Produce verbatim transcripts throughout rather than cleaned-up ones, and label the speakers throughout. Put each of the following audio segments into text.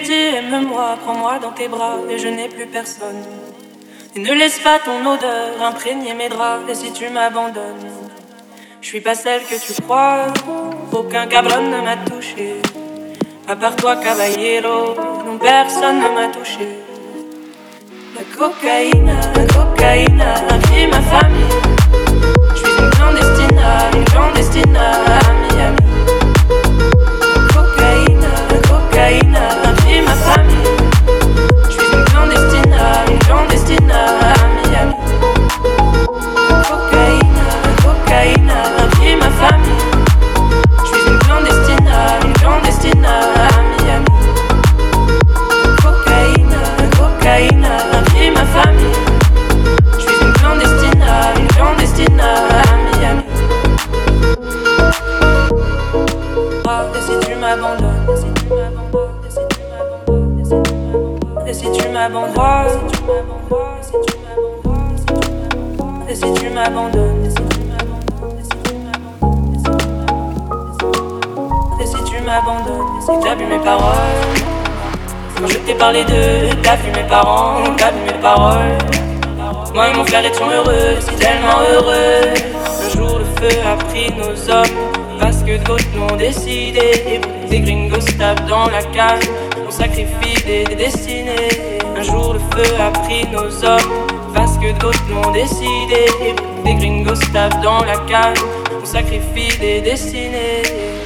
Speaker 1: dit aime-moi, prends-moi dans tes bras et je n'ai plus personne. Et ne laisse pas ton odeur imprégner mes draps. Et si tu m'abandonnes, je suis pas celle que tu crois. Aucun cabron ne m'a touché, à part toi caballero, non personne ne m'a touché. La cocaïne, la cocaïne a pris ma famille. Je suis une clandestina, une clandestina à Miami. La cocaïne, la cocaïne a pris ma famille. Je suis une clandestina, une clandestina à Miami. La cocaïne, la cocaïne a pris ma famille. Je suis une clandestina, une clandestina à Miami. La cocaïne, la cocaïne a pris ma famille. Je suis une clandestina, une clandestina à Miami. Et si tu m'abandonnes, et si tu m'abandonnes, et si tu m'abandonnes, et si tu m'abandonnes, et si tu m'abandonnes, c'est que t'as vu mes paroles. Quand je t'ai parlé d'eux, t'as vu mes parents, t'as vu mes paroles. Moi et mon frère étions heureux, si tellement heureux. Un jour le feu a pris nos hommes, parce que d'autres l'ont décidé. Et pour que des gringos tapent dans la cage, on sacrifie des, des destinées. Un jour le feu a pris nos hommes, parce que d'autres l'ont décidé. Et pour que des gringos tapent dans la cage, on sacrifie des destinées.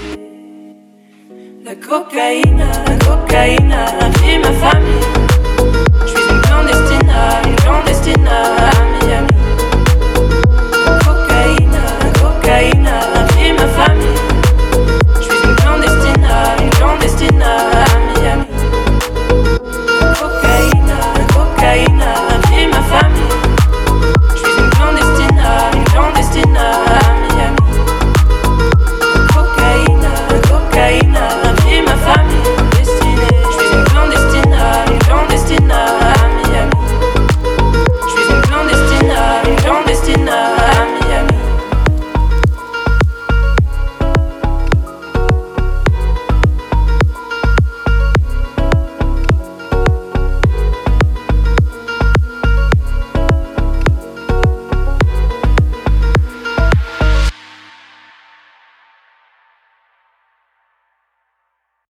Speaker 1: La cocaïne, la cocaïne a pris ma famille. Je suis une clandestina, une clandestina.